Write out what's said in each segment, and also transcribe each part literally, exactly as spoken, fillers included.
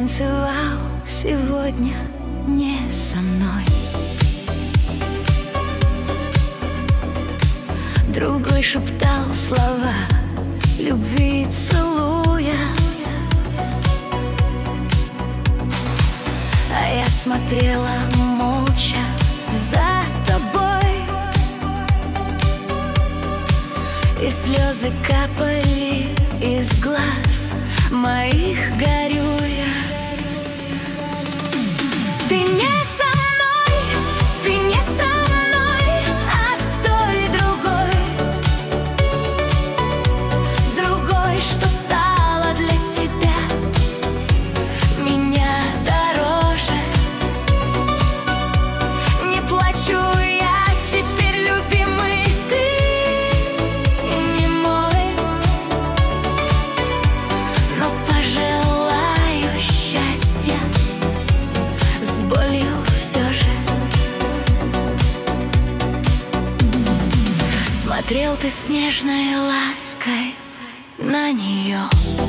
танцевал сегодня не со мной. Другой шептал слова любви, целуя, а я смотрела молча за тобой, и слезы капали из глаз моих, горюя. Ты не со мной, ты не со мной, а с той другой, с другой, что стала для тебя меня дороже. Не плачу я теперь, любимый, ты не мой, но пожелаю счастья с болью все же. Смотрел ты с нежной лаской на нее,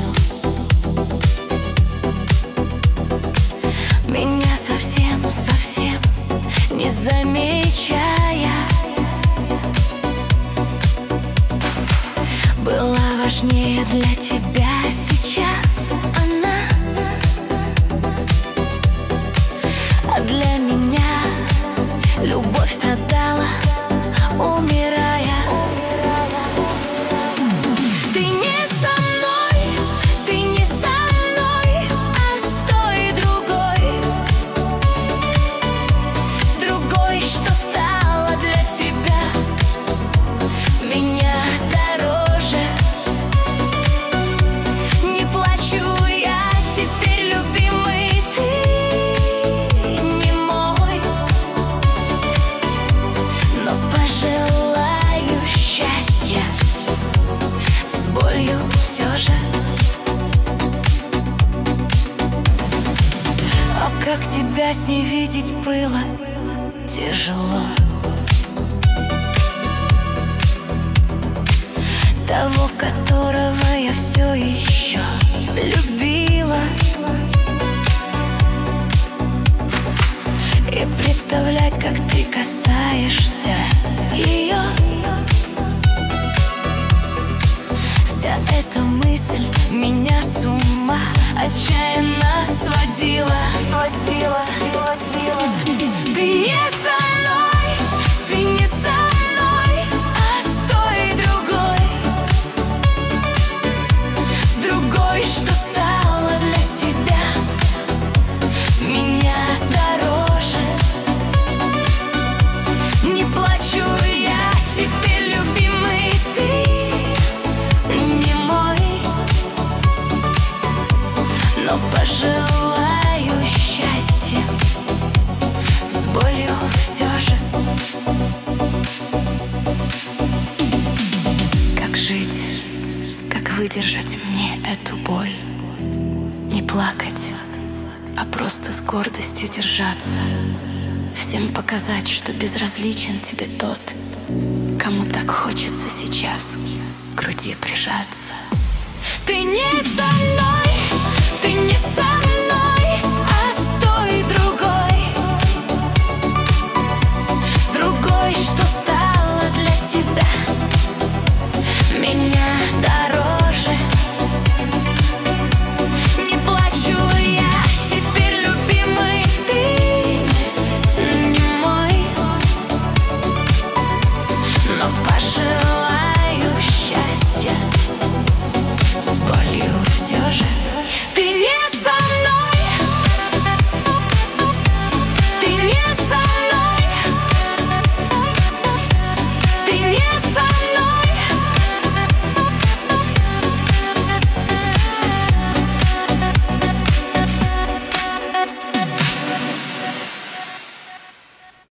меня совсем-совсем не замечая. Была важнее для тебя сейчас она, а для меня любовь страдала, умирая. Ты не со мной, ты не со мной, а с той другой, с другой, что стала для тебя меня дороже. Не плачу я теперь, любимый, ты не мой, но пожелаю счастья с болью все же. А как тебя с ней видеть было тяжело, того, которого я все еще любила, и представлять, как ты касаешься ее. Вся эта мысль меня с ума отчаянно сводила. Ты не со мной, ты не со мной, а с той другой, с другой, что стала для тебя меня дороже. Не плачу я теперь, любимый, ты не мой, но пожелаю счастья с болью все же. Как жить, как выдержать мне эту боль? Не плакать, а просто с гордостью держаться, всем показать, что безразличен тебе тот, кому так хочется сейчас к груди прижаться. Ты не